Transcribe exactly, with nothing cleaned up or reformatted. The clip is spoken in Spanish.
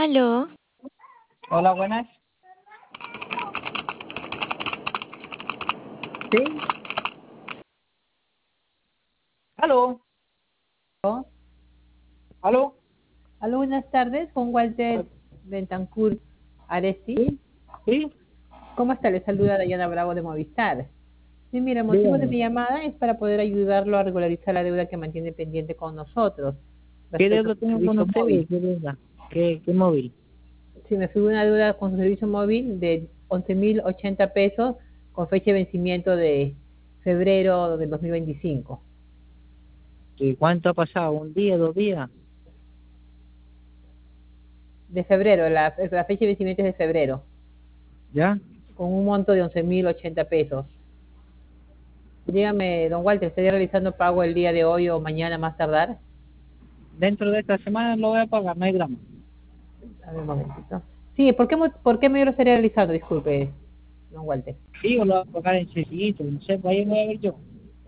Aló, Hola, buenas. Sí. Aló, ¿No? aló. Aló, buenas tardes, con Walter Bentancur Aresti. Sí, sí, ¿Cómo está? Le saluda Dayana Bravo de Movistar. Sí, mira, el motivo de dígame. mi llamada es para poder ayudarlo a regularizar la deuda que mantiene pendiente con nosotros ¿Qué respecto a deuda su tengo con servicio ustedes? móvil. ¿Qué deuda? ¿Qué, qué móvil? Sí, me figura una deuda con su servicio móvil de once mil ochenta pesos con fecha de vencimiento de febrero del dos mil veinticinco. ¿Y cuánto ha pasado? ¿Un día, dos días? De febrero, la, la fecha de vencimiento es de febrero, ¿Ya? con un monto de once mil ochenta pesos. Dígame, don Walter, ¿estaría realizando pago el día de hoy o mañana más tardar? Dentro de esta semana lo voy a pagar, no hay drama. A ver, un momentito. Sí, ¿por qué, mo- por qué me lo estaría realizando? Disculpe, don Walter. Sí, yo lo voy a pagar en sencillito, no sé, pues ahí lo voy a ver yo.